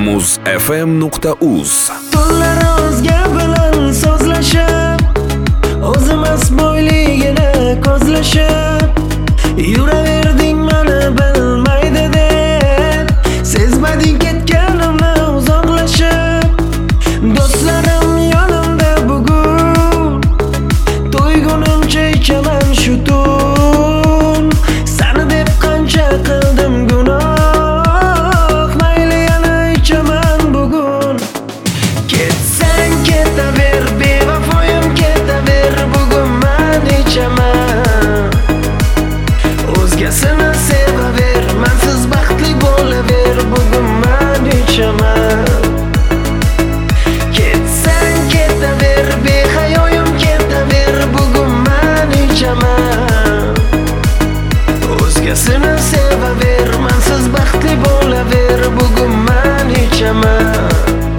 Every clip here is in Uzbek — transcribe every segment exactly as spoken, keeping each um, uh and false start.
muz f m nuqta uz. Tunlar o'zga bilan so'zlashib, o'zimiz bo'yligini ko'zlashib, yuraverding meni bilmaydi deb, sezmading ketganimni uzoqlashib. Do'stlarim yonimda bugun, to'ygunimcha ichaman shu tun. Seni deb qancha qildim gunoh, mayli yana ichaman bugun. Ketsang ketaver, bevafoyim ketaver, bugun men ichaman. O'zgasini sevaver, mensiz baxtli bo'laver, bugun men ichaman. Ketsang ketaver, behayoyim ketaver, bugun men ichaman. O'zgasini sevaver, mensiz baxtli bo'laver, bugun men ichaman.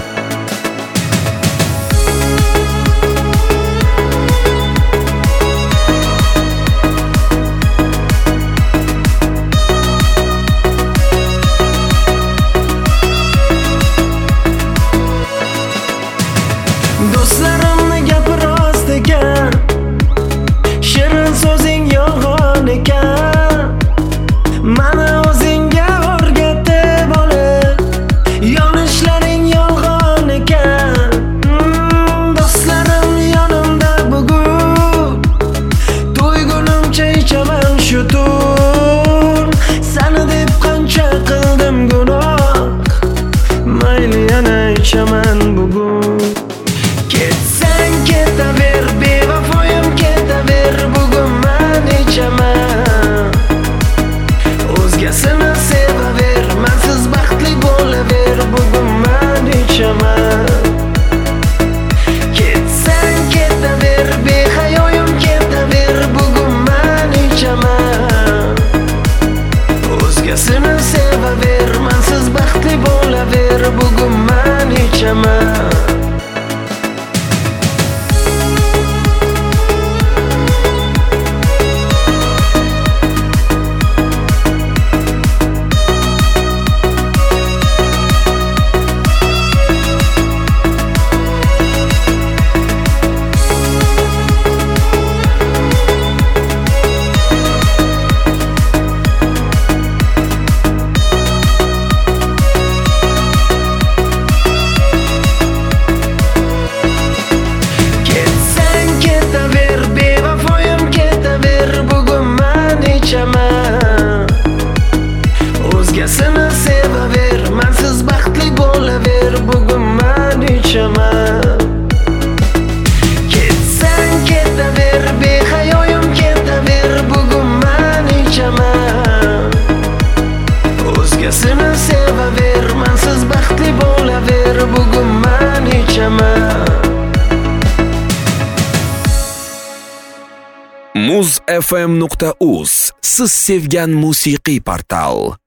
Do'stlarimni gapi rost ekan, shirin so'zing yolg'on ekan. Meni o'zingga o'rgatib olib, yonishlaring yolg'on ekan. Hmm, do'stlarim yonimda bugun, to'ygunimcha ichaman shu tun. Seni deb qancha qildim gunoh, mayli yana ichaman bugun. Ketsang ketaver, bevafoyim ketaver, bugun men ichaman. O'zgasini sevaver, mensiz baxtli bo'laver, bugun men ichaman. Ketsang ketaver, behayoyim ketaver, bugun men ichaman. O'zgasini sevaver, mensiz baxtli bo'laver, bugun men ichaman. O'zgasini sevaver, mensiz baxtli bo'laver, bugun men ichaman. Ketsang ketaver, behayoyim ketaver, bugun men ichaman. O'zgasini sevaver, mensiz baxtli bo'laver, bugun men ichaman. muz f m nuqta uz siz sevgan musiqiy portal.